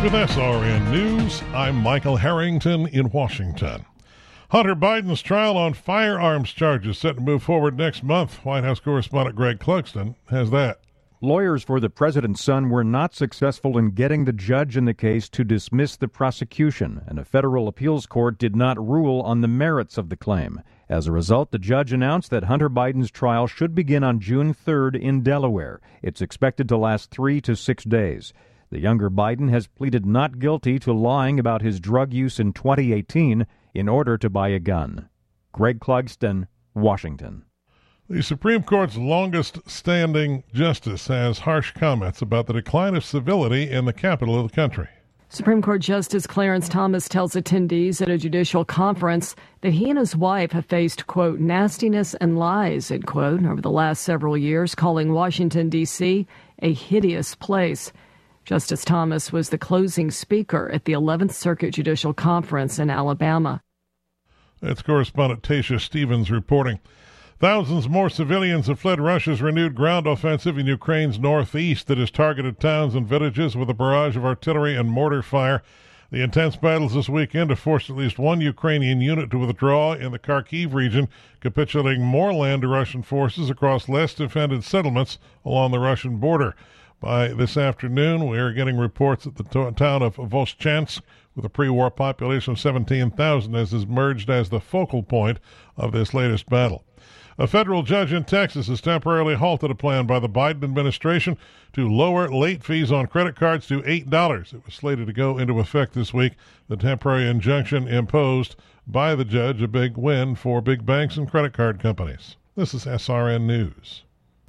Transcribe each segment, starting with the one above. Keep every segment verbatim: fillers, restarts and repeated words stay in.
With S R N News, I'm Michael Harrington in Washington. Hunter Biden's trial on firearms charges set to move forward next month. White House correspondent Greg Clugston has that. Lawyers for the president's son were not successful in getting the judge in the case to dismiss the prosecution, and a federal appeals court did not rule on the merits of the claim. As a result, the judge announced that Hunter Biden's trial should begin on June third in Delaware. It's expected to last three to six days. The younger Biden has pleaded not guilty to lying about his drug use in twenty eighteen in order to buy a gun. Greg Clugston, Washington. The Supreme Court's longest-standing justice has harsh comments about the decline of civility in the capital of the country. Supreme Court Justice Clarence Thomas tells attendees at a judicial conference that he and his wife have faced, quote, nastiness and lies, end quote, over the last several years, calling Washington, D C a hideous place. Justice Thomas was the closing speaker at the eleventh Circuit Judicial Conference in Alabama. That's correspondent Tasha Stevens reporting. Thousands more civilians have fled Russia's renewed ground offensive in Ukraine's northeast that has targeted towns and villages with a barrage of artillery and mortar fire. The intense battles this weekend have forced at least one Ukrainian unit to withdraw in the Kharkiv region, capitulating more land to Russian forces across less defended settlements along the Russian border. By this afternoon, we are getting reports that the to- town of Voschansk, with a pre-war population of seventeen thousand, has emerged as the focal point of this latest battle. A federal judge in Texas has temporarily halted a plan by the Biden administration to lower late fees on credit cards to eight dollars. It was slated to go into effect this week. The temporary injunction imposed by the judge, a big win for big banks and credit card companies. This is S R N News.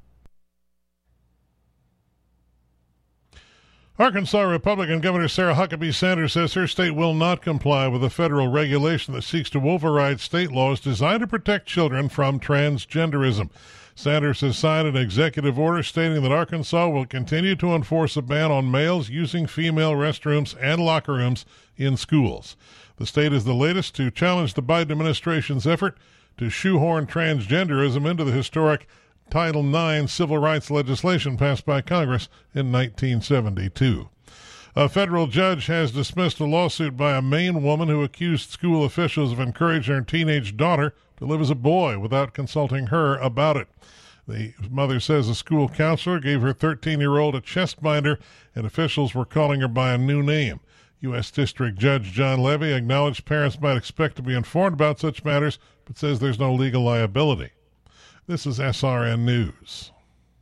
Arkansas Republican Governor Sarah Huckabee Sanders says her state will not comply with a federal regulation that seeks to override state laws designed to protect children from transgenderism. Sanders has signed an executive order stating that Arkansas will continue to enforce a ban on males using female restrooms and locker rooms in schools. The state is the latest to challenge the Biden administration's effort to shoehorn transgenderism into the historic Title nine civil rights legislation passed by Congress in nineteen seventy-two. A federal judge has dismissed a lawsuit by a Maine woman who accused school officials of encouraging her teenage daughter to live as a boy without consulting her about it. The mother says a school counselor gave her thirteen-year-old a chest binder and officials were calling her by a new name. U S District Judge John Levy acknowledged parents might expect to be informed about such matters, but says there's no legal liability. This is S R N News.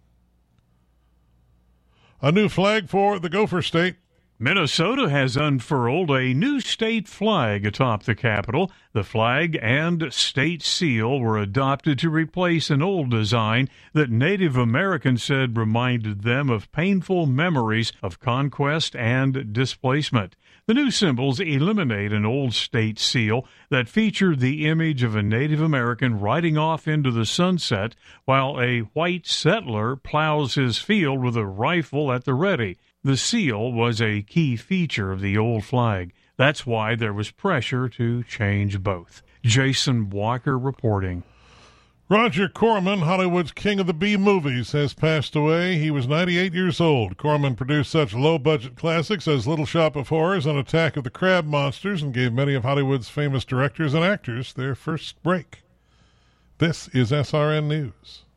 A new flag for the Gopher State. Minnesota has unfurled a new state flag atop the Capitol. The flag and state seal were adopted to replace an old design that Native Americans said reminded them of painful memories of conquest and displacement. The new symbols eliminate an old state seal that featured the image of a Native American riding off into the sunset while a white settler plows his field with a rifle at the ready. The seal was a key feature of the old flag. That's why there was pressure to change both. Jason Walker reporting. Roger Corman, Hollywood's king of the B movies, has passed away. He was ninety-eight years old. Corman produced such low-budget classics as Little Shop of Horrors and Attack of the Crab Monsters and gave many of Hollywood's famous directors and actors their first break. This is S R N News.